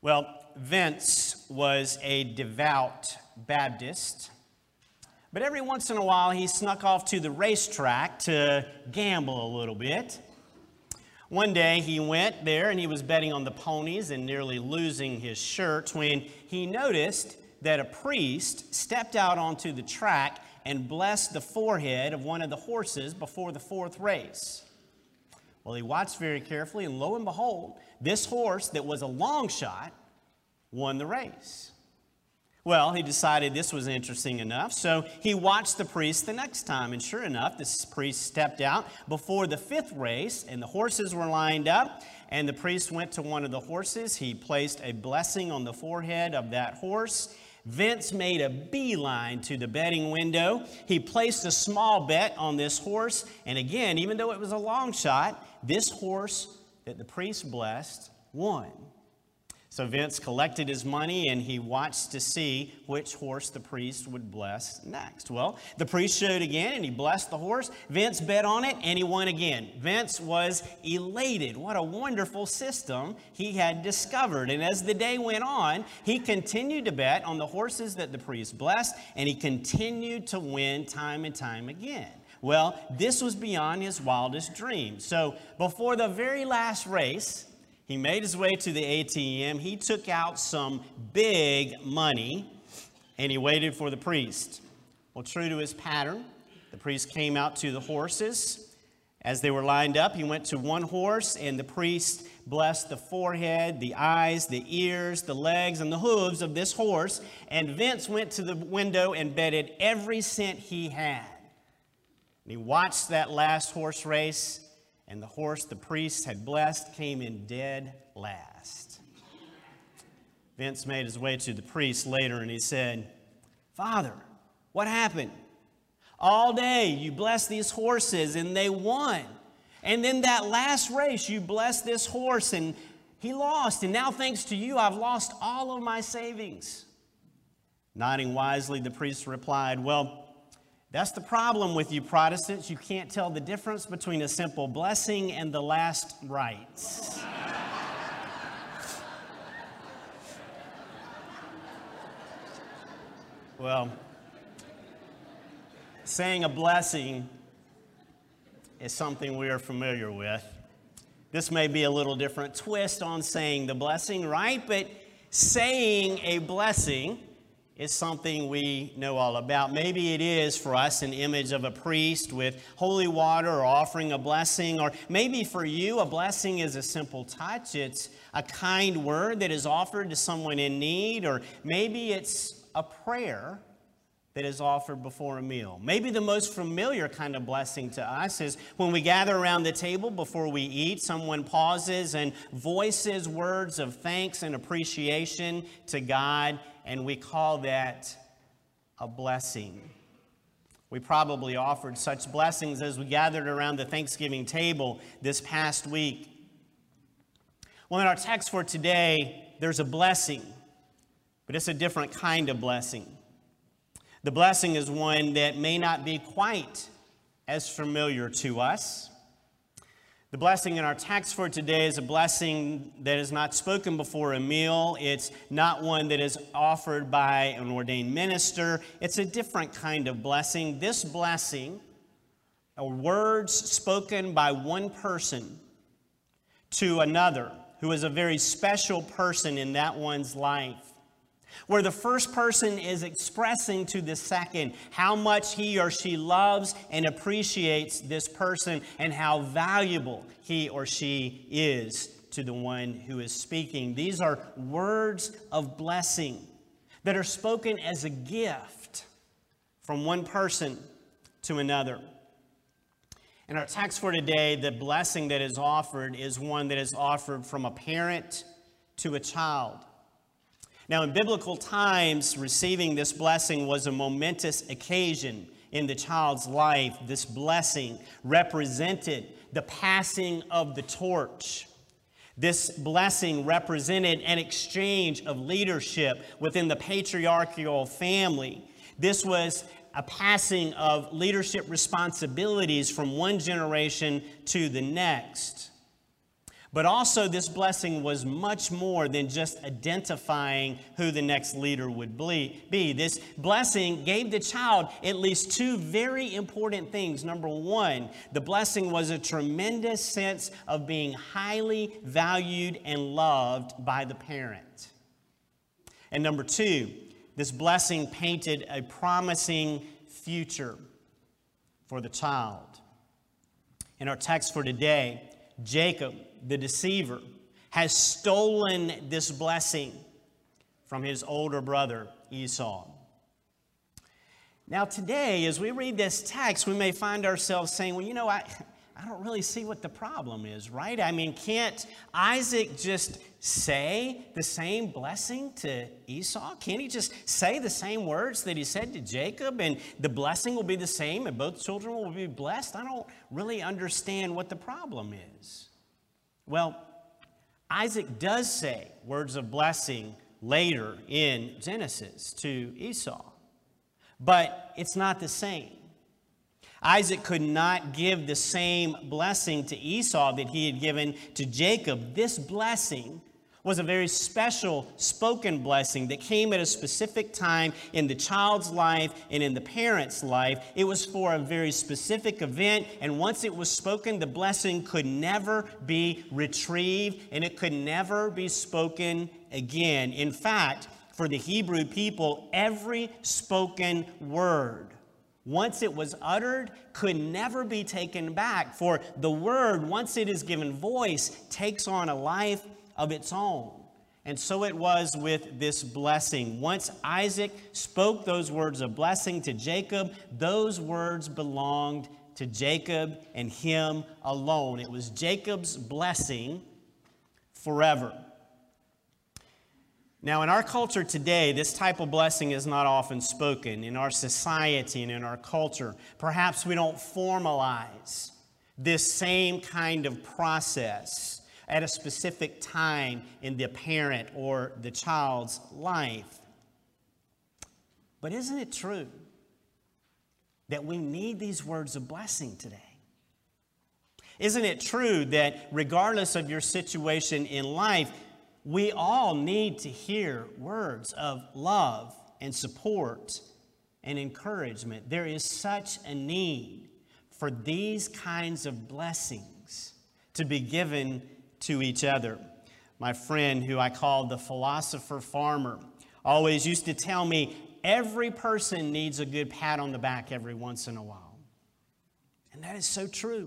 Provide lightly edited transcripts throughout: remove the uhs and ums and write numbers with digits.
Well, Vince was a devout Baptist, but every once in a while he snuck off to the racetrack to gamble a little bit. One day he went there and he was betting on the ponies and nearly losing his shirt when he noticed that a priest stepped out onto the track and blessed the forehead of one of the horses before the fourth race. Well, he watched very carefully, and lo and behold, this horse that was a long shot won the race. Well, he decided this was interesting enough, so he watched the priest the next time, and sure enough, this priest stepped out before the fifth race, and the horses were lined up, and the priest went to one of the horses. He placed a blessing on the forehead of that horse. Vince made a beeline to the betting window. He placed a small bet on this horse, and again, even though it was a long shot, this horse that the priest blessed won. So Vince collected his money and he watched to see which horse the priest would bless next. Well, the priest showed again and he blessed the horse. Vince bet on it and he won again. Vince was elated. What a wonderful system he had discovered. And as the day went on, he continued to bet on the horses that the priest blessed, and he continued to win time and time again. Well, this was beyond his wildest dreams. So before the very last race, he made his way to the ATM. He took out some big money, and he waited for the priest. Well, true to his pattern, the priest came out to the horses. As they were lined up, he went to one horse, and the priest blessed the forehead, the eyes, the ears, the legs, and the hooves of this horse. And Vince went to the window and betted every cent he had. And he watched that last horse race, and the horse the priest had blessed came in dead last. Vince made his way to the priest later, and he said, "Father, what happened? All day you blessed these horses, and they won. And then that last race, you blessed this horse, and he lost. And now, thanks to you, I've lost all of my savings." Nodding wisely, the priest replied, "Well, that's the problem with you Protestants. You can't tell the difference between a simple blessing and the last rites." Well, saying a blessing is something we are familiar with. This may be a little different twist on saying the blessing, right? But saying a blessing is something we know all about. Maybe it is for us an image of a priest with holy water or offering a blessing, or maybe for you a blessing is a simple touch. It's a kind word that is offered to someone in need, or maybe it's a prayer that is offered before a meal. Maybe the most familiar kind of blessing to us is when we gather around the table before we eat, someone pauses and voices words of thanks and appreciation to God, and we call that a blessing. We probably offered such blessings as we gathered around the Thanksgiving table this past week. Well, in our text for today, there's a blessing, but it's a different kind of blessing. The blessing is one that may not be quite as familiar to us. The blessing in our text for today is a blessing that is not spoken before a meal. It's not one that is offered by an ordained minister. It's a different kind of blessing. This blessing are words spoken by one person to another who is a very special person in that one's life, where the first person is expressing to the second how much he or she loves and appreciates this person and how valuable he or she is to the one who is speaking. These are words of blessing that are spoken as a gift from one person to another. In our text for today, the blessing that is offered is one that is offered from a parent to a child. Now, in biblical times, receiving this blessing was a momentous occasion in the child's life. This blessing represented the passing of the torch. This blessing represented an exchange of leadership within the patriarchal family. This was a passing of leadership responsibilities from one generation to the next. But also, this blessing was much more than just identifying who the next leader would be. This blessing gave the child at least two very important things. Number one, the blessing was a tremendous sense of being highly valued and loved by the parent. And number two, this blessing painted a promising future for the child. In our text for today, Jacob, the deceiver, has stolen this blessing from his older brother Esau. Now today, as we read this text, we may find ourselves saying, well, I don't really see what the problem is, right? I mean, can't Isaac just say the same blessing to Esau? Can't he just say the same words that he said to Jacob, and the blessing will be the same and both children will be blessed? I don't really understand what the problem is. Well, Isaac does say words of blessing later in Genesis to Esau, but it's not the same. Isaac could not give the same blessing to Esau that he had given to Jacob. This blessing was a very special spoken blessing that came at a specific time in the child's life and in the parent's life. It was for a very specific event, and once it was spoken, the blessing could never be retrieved, and it could never be spoken again. In fact, for the Hebrew people, every spoken word, once it was uttered, could never be taken back. For the word, once it is given voice, takes on a life of its own. And so it was with this blessing. Once Isaac spoke those words of blessing to Jacob, those words belonged to Jacob and him alone. It was Jacob's blessing forever. Now, in our culture today, this type of blessing is not often spoken. In our society and in our culture, perhaps we don't formalize this same kind of process at a specific time in the parent or the child's life. But isn't it true that we need these words of blessing today? Isn't it true that regardless of your situation in life, we all need to hear words of love and support and encouragement? There is such a need for these kinds of blessings to be given to each other. My friend, who I call the philosopher farmer, always used to tell me every person needs a good pat on the back every once in a while. And that is so true.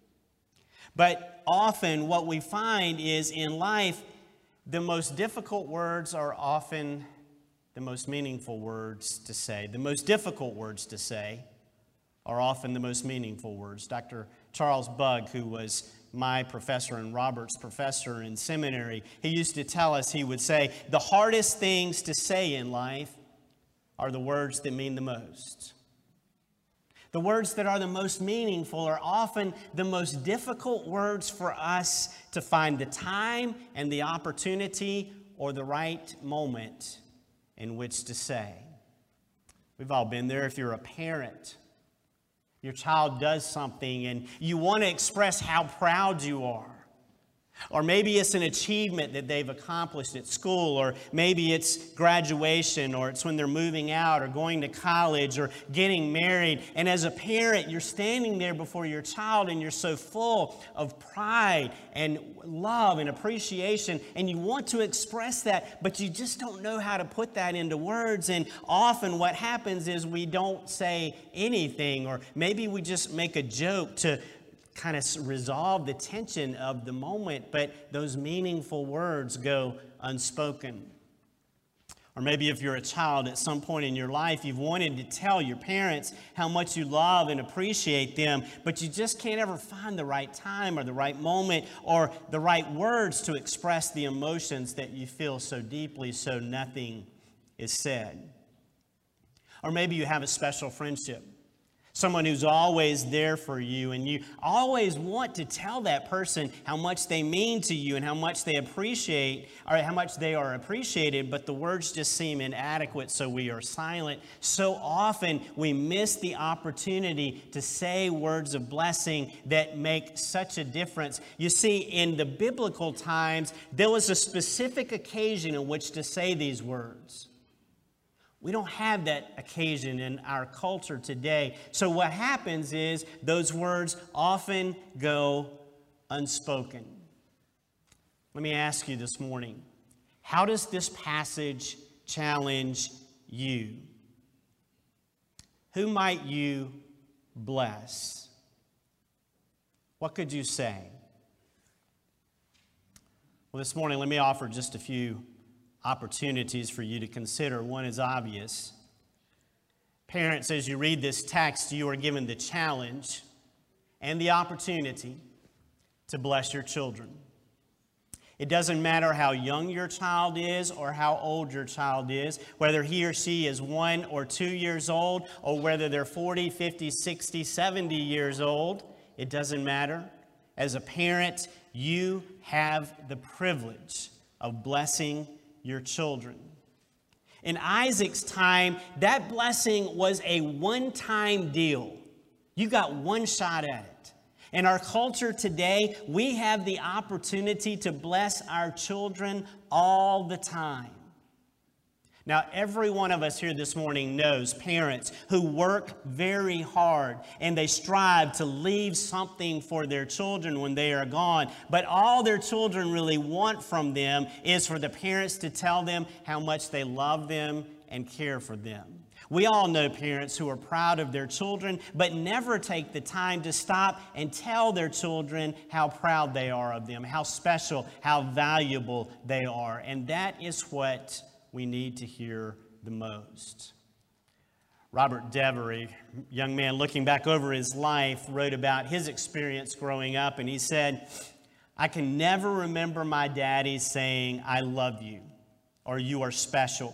But often what we find is in life, the most difficult words are often the most meaningful words to say. The most difficult words to say are often the most meaningful words. Dr. Charles Bugg, who was my professor and Robert's professor in seminary, he used to tell us, he would say, the hardest things to say in life are the words that mean the most. The words that are the most meaningful are often the most difficult words for us to find the time and the opportunity or the right moment in which to say. We've all been there. If you're a parent, your child does something and you want to express how proud you are. Or maybe it's an achievement that they've accomplished at school, or maybe it's graduation, or it's when they're moving out or going to college or getting married. And as a parent, you're standing there before your child and you're so full of pride and love and appreciation, and you want to express that, but you just don't know how to put that into words. And often what happens is we don't say anything, or maybe we just make a joke to kind of resolve the tension of the moment, but those meaningful words go unspoken. Or maybe if you're a child, at some point in your life, you've wanted to tell your parents how much you love and appreciate them, but you just can't ever find the right time or the right moment or the right words to express the emotions that you feel so deeply, so nothing is said. Or maybe you have a special friendship. Someone who's always there for you, and you always want to tell that person how much they mean to you and how much they appreciate, or how much they are appreciated, but the words just seem inadequate, so we are silent. So often we miss the opportunity to say words of blessing that make such a difference. You see, in the biblical times, there was a specific occasion in which to say these words. We don't have that occasion in our culture today. So what happens is those words often go unspoken. Let me ask you this morning, how does this passage challenge you? Who might you bless? What could you say? Well, this morning, let me offer just a few opportunities for you to consider. One is obvious. Parents, as you read this text, you are given the challenge and the opportunity to bless your children. It doesn't matter how young your child is or how old your child is, whether he or she is 1 or 2 years old, or whether they're 40, 50, 60, 70 years old. It doesn't matter. As a parent, you have the privilege of blessing your children. In Isaac's time, that blessing was a one-time deal. You got one shot at it. In our culture today, we have the opportunity to bless our children all the time. Now, every one of us here this morning knows parents who work very hard and they strive to leave something for their children when they are gone. But all their children really want from them is for the parents to tell them how much they love them and care for them. We all know parents who are proud of their children, but never take the time to stop and tell their children how proud they are of them, how special, how valuable they are. And that is what we need to hear the most. Robert Dever, a young man looking back over his life, wrote about his experience growing up, and he said, "I can never remember my daddy saying, 'I love you,' or 'you are special.'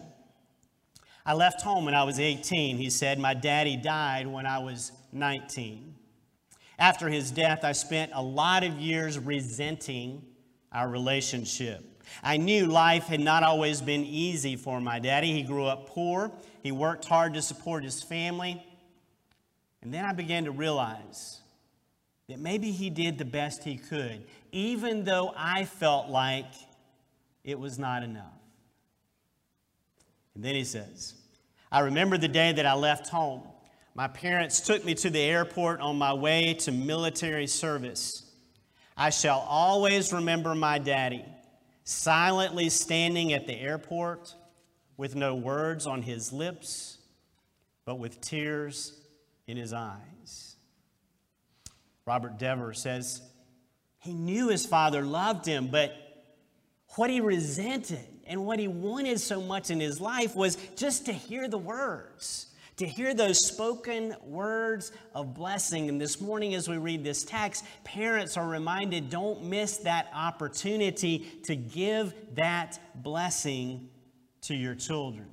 I left home when I was 18, he said. My daddy died when I was 19. After his death, I spent a lot of years resenting our relationship. I knew life had not always been easy for my daddy. He grew up poor. He worked hard to support his family. And then I began to realize that maybe he did the best he could, even though I felt like it was not enough." And then he says, "I remember the day that I left home. My parents took me to the airport on my way to military service. I shall always remember my daddy silently standing at the airport with no words on his lips, but with tears in his eyes." Robert Dever says he knew his father loved him, but what he resented and what he wanted so much in his life was just to hear the words, to hear those spoken words of blessing. And this morning as we read this text, parents are reminded, don't miss that opportunity to give that blessing to your children.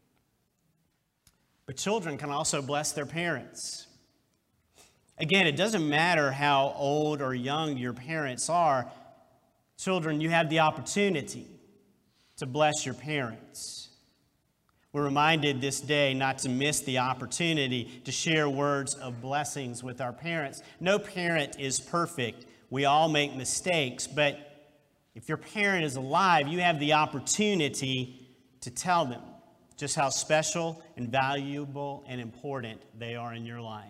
But children can also bless their parents. Again, it doesn't matter how old or young your parents are. Children, you have the opportunity to bless your parents. We're reminded this day not to miss the opportunity to share words of blessings with our parents. No parent is perfect. We all make mistakes, but if your parent is alive, you have the opportunity to tell them just how special and valuable and important they are in your life.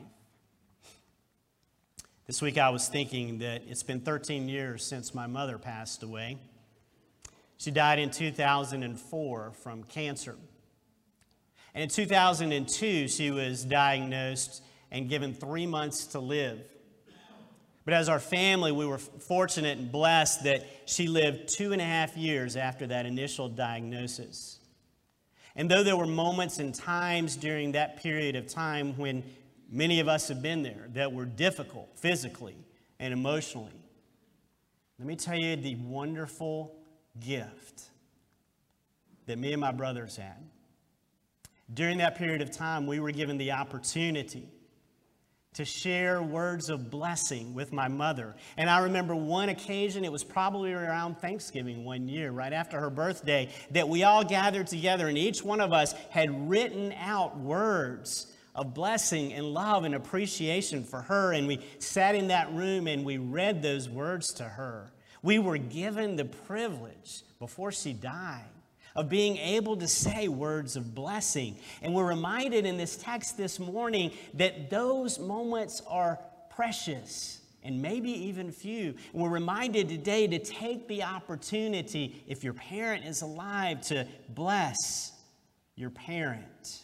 This week I was thinking that it's been 13 years since my mother passed away. She died in 2004 from cancer. And in 2002, she was diagnosed and given 3 months to live. But as our family, we were fortunate and blessed that she lived 2.5 years after that initial diagnosis. And though there were moments and times during that period of time when many of us have been there that were difficult physically and emotionally, let me tell you the wonderful gift that me and my brothers had. During that period of time, we were given the opportunity to share words of blessing with my mother. And I remember one occasion, it was probably around Thanksgiving one year, right after her birthday, that we all gathered together and each one of us had written out words of blessing and love and appreciation for her. And we sat in that room and we read those words to her. We were given the privilege before she died of being able to say words of blessing. And we're reminded in this text this morning that those moments are precious and maybe even few. And we're reminded today to take the opportunity, if your parent is alive, to bless your parent.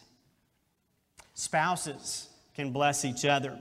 Spouses can bless each other.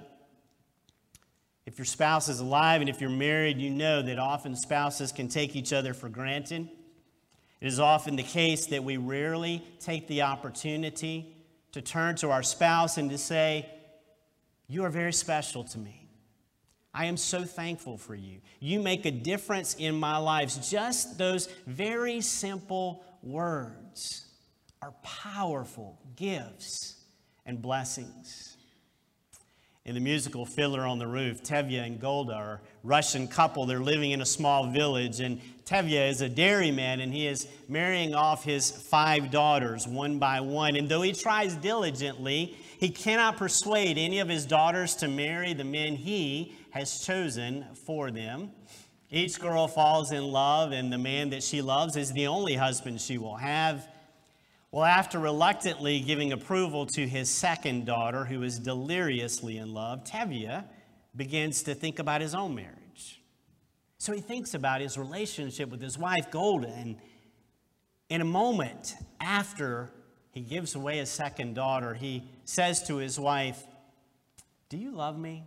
If your spouse is alive and if you're married, you know that often spouses can take each other for granted. It is often the case that we rarely take the opportunity to turn to our spouse and to say, "You are very special to me. I am so thankful for you. You make a difference in my life." Just those very simple words are powerful gifts and blessings. In the musical Fiddler on the Roof, Tevye and Golda are a Russian couple. They're living in a small village, and Tevye is a dairyman, and he is marrying off his 5 daughters one by one. And though he tries diligently, he cannot persuade any of his daughters to marry the men he has chosen for them. Each girl falls in love, and the man that she loves is the only husband she will have. Well, after reluctantly giving approval to his second daughter, who is deliriously in love, Tevye begins to think about his own marriage. So he thinks about his relationship with his wife, Golda, and in a moment after he gives away his second daughter, he says to his wife, "Do you love me?"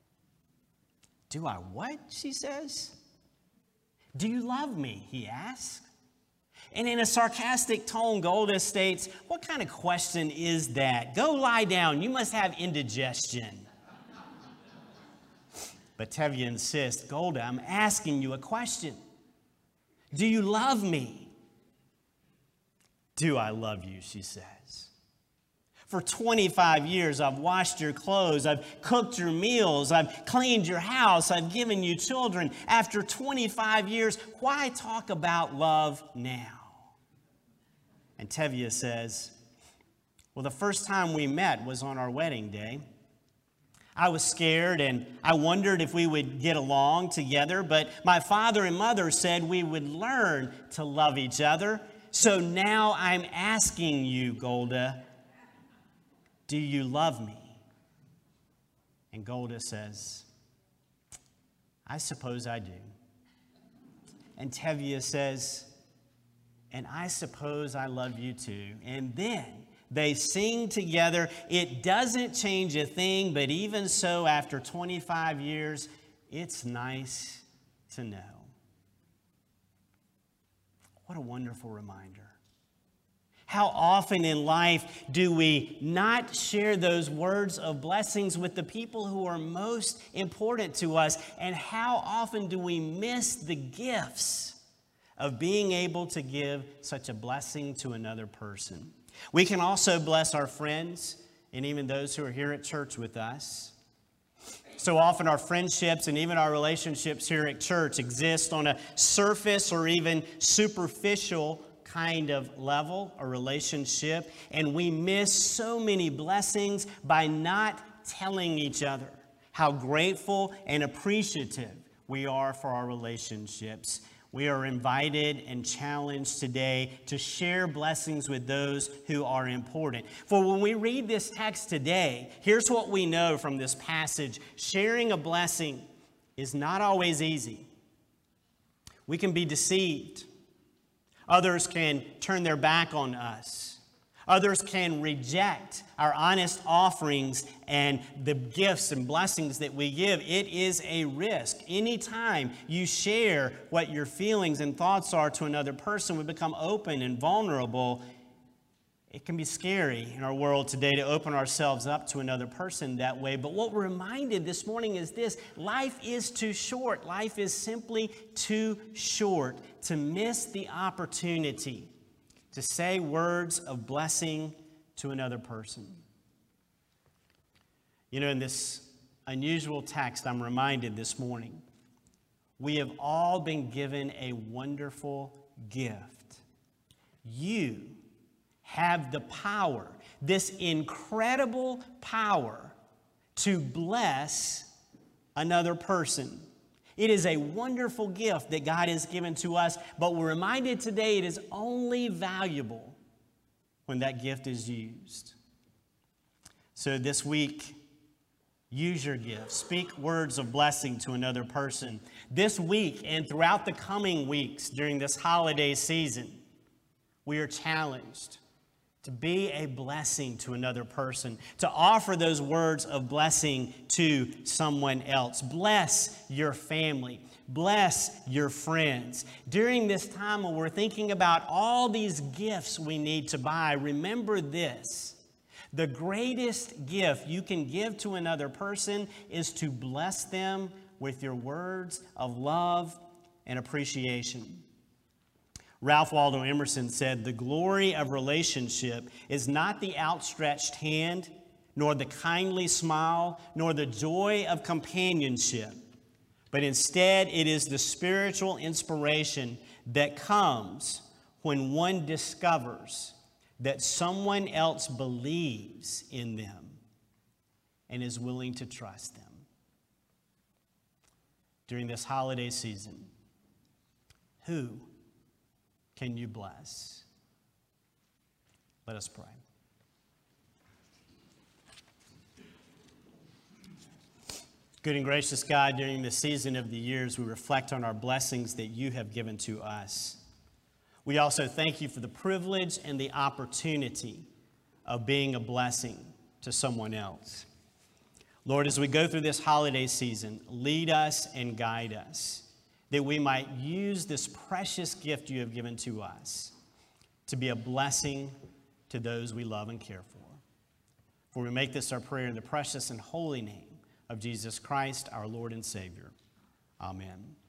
"Do I what?" she says. "Do you love me?" he asks. And in a sarcastic tone, Golda states, "What kind of question is that? Go lie down. You must have indigestion." But Tevye insists, "Golda, I'm asking you a question. Do you love me?" "Do I love you?" she says. "For 25 years, I've washed your clothes, I've cooked your meals, I've cleaned your house, I've given you children. After 25 years, why talk about love now?" And Tevye says, "Well, the first time we met was on our wedding day. I was scared and I wondered if we would get along together, but my father and mother said we would learn to love each other. So now I'm asking you, Golda, do you love me?" And Golda says, "I suppose I do." And Tevye says, "And I suppose I love you too." And then they sing together, "It doesn't change a thing, but even so, after 25 years, it's nice to know." What a wonderful reminder. How often in life do we not share those words of blessings with the people who are most important to us? And how often do we miss the gifts of being able to give such a blessing to another person? We can also bless our friends and even those who are here at church with us. So often our friendships and even our relationships here at church exist on a surface or even superficial kind of level, a relationship, and we miss so many blessings by not telling each other how grateful and appreciative we are for our relationships. We are invited and challenged today to share blessings with those who are important. For when we read this text today, here's what we know from this passage. Sharing a blessing is not always easy. We can be deceived. Others can turn their back on us. Others can reject our honest offerings and the gifts and blessings that we give. It is a risk. Anytime you share what your feelings and thoughts are to another person, we become open and vulnerable. It can be scary in our world today to open ourselves up to another person that way. But what we're reminded this morning is this: life is too short. Life is simply too short to miss the opportunity to say words of blessing to another person. You know, in this unusual text, I'm reminded this morning, we have all been given a wonderful gift. You have the power, this incredible power, to bless another person. It is a wonderful gift that God has given to us, but we're reminded today it is only valuable when that gift is used. So this week, use your gift. Speak words of blessing to another person. This week and throughout the coming weeks during this holiday season, we are challenged to be a blessing to another person, to offer those words of blessing to someone else. Bless your family. Bless your friends. During this time when we're thinking about all these gifts we need to buy, remember this. The greatest gift you can give to another person is to bless them with your words of love and appreciation. Ralph Waldo Emerson said, "The glory of relationship is not the outstretched hand, nor the kindly smile, nor the joy of companionship, but instead it is the spiritual inspiration that comes when one discovers that someone else believes in them and is willing to trust them." During this holiday season, who can you bless? Let us pray. Good and gracious God, during the season of the years, we reflect on our blessings that you have given to us. We also thank you for the privilege and the opportunity of being a blessing to someone else. Lord, as we go through this holiday season, lead us and guide us, that we might use this precious gift you have given to us to be a blessing to those we love and care for. For we make this our prayer in the precious and holy name of Jesus Christ, our Lord and Savior. Amen.